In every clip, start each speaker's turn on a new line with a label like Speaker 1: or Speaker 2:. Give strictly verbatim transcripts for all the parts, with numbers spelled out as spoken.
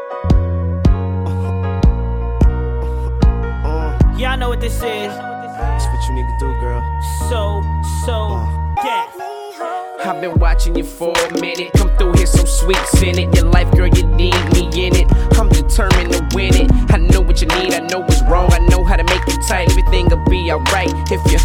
Speaker 1: Yeah, I know what this is.
Speaker 2: That's what you need to do, girl.
Speaker 1: So, so,
Speaker 2: Uh.
Speaker 1: death.
Speaker 2: I've been watching you for a minute. Come through here, some sweets in it. Your life, girl, you need me in it. I'm determined to win it. I know what you need, I know what's wrong. I know how to make you tight. Everything'll be alright if you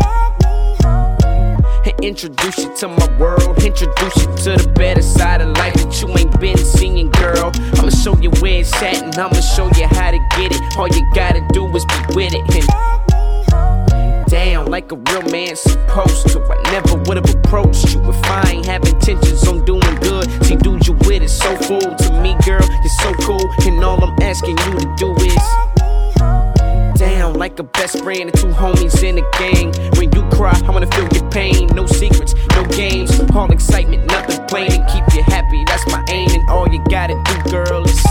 Speaker 2: introduce you to my world. Introduce you to the better side of life that you ain't been seeing, girl. I'ma show you where it's at and I'ma show you how to get it. All you gotta do is be with it and down like a real man supposed to. I never would've approached you if I ain't have intentions on doing good. See, dude, you with it so full to me, girl. You're so cool, and all I'm asking you to do is down like a best friend and two homies in a gang. When you cry, I wanna feel your pain. No secrets, no games, all excitement, nothing plain. And keep you happy, that's my aim. And all you gotta do, girl, is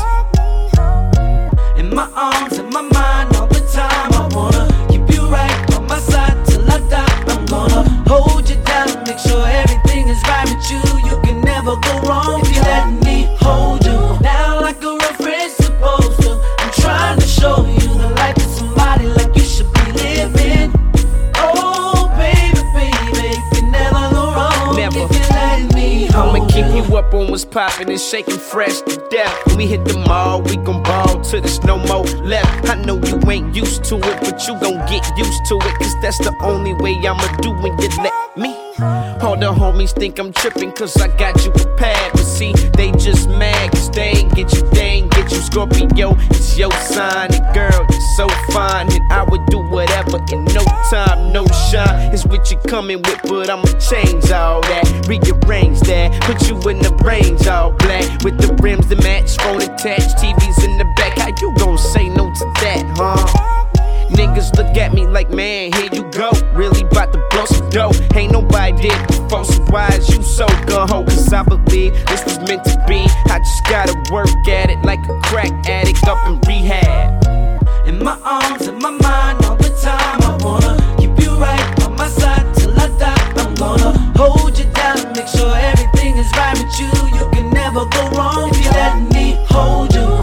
Speaker 3: in my arms, in my mind, all the time. I wanna keep you right on my side till I die. I'm gonna hold you down, make sure everything is right with you. You can never go wrong if you let me hold you down like a real friend's supposed to. I'm trying to show you the life of somebody like you should be living. Oh, baby, baby, you can never go wrong
Speaker 2: Never.
Speaker 3: if you let me hold
Speaker 2: I'ma keep
Speaker 3: you.
Speaker 2: you up on what's poppin' and shaking fresh to death. When we hit the mall, we gon' ball till there's no more left. I know you ain't used to it, but you gon' get used to it. Cause that's the only way I'ma do when you let me. All the homies think I'm trippin' cause I got you prepared. But see, they just mad cause they ain't get you, they ain't get you. Scorpio, it's your sign. And girl, you're so fine. And I would do whatever in no time, no shine. It's what you coming with, but I'ma change all that. Rearrange that, put you in the range all black. With the rims that match, phone attached, T Vs in the back. How you gon' say no to that, huh? Niggas look at me like, man, here you go. Really bout to blow some dough. Ain't nobody did before, so why is you so gung-ho? Cause I believe this was meant to be. I just gotta work at it like a crack addict up in rehab.
Speaker 3: In my arms, in my mind, all the time. I wanna keep you right on my side till I die. I'm gonna hold you down, make sure everything is right with you. You can never go wrong if you let me hold you